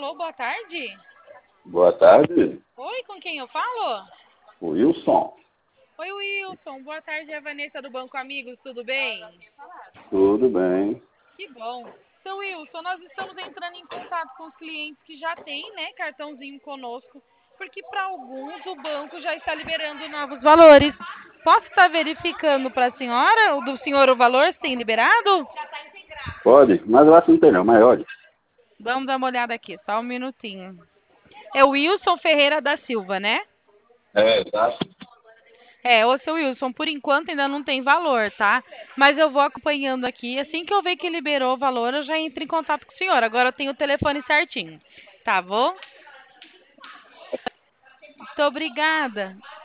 Alô, boa tarde. Boa tarde, Oi, com quem eu falo? Wilson. Oi, Wilson. Boa tarde, é a Vanessa do Banco Amigos, tudo bem? Tudo bem? Que bom. Então, Wilson, nós estamos entrando em contato com os clientes que já têm, né, cartãozinho conosco, porque para alguns o banco já está liberando novos valores. Posso estar verificando para a senhora, do senhor, o valor, se tem liberado? Pode, mas eu acho que não tem não, mas olha. Vamos dar uma olhada aqui, só um minutinho. É o Wilson Ferreira da Silva, né? Tá. Ô seu Wilson, por enquanto ainda não tem valor, tá? Mas eu vou acompanhando aqui. Assim que eu ver que liberou o valor, eu já entro em contato com o senhor. Agora eu tenho o telefone certinho. Tá bom? Muito obrigada.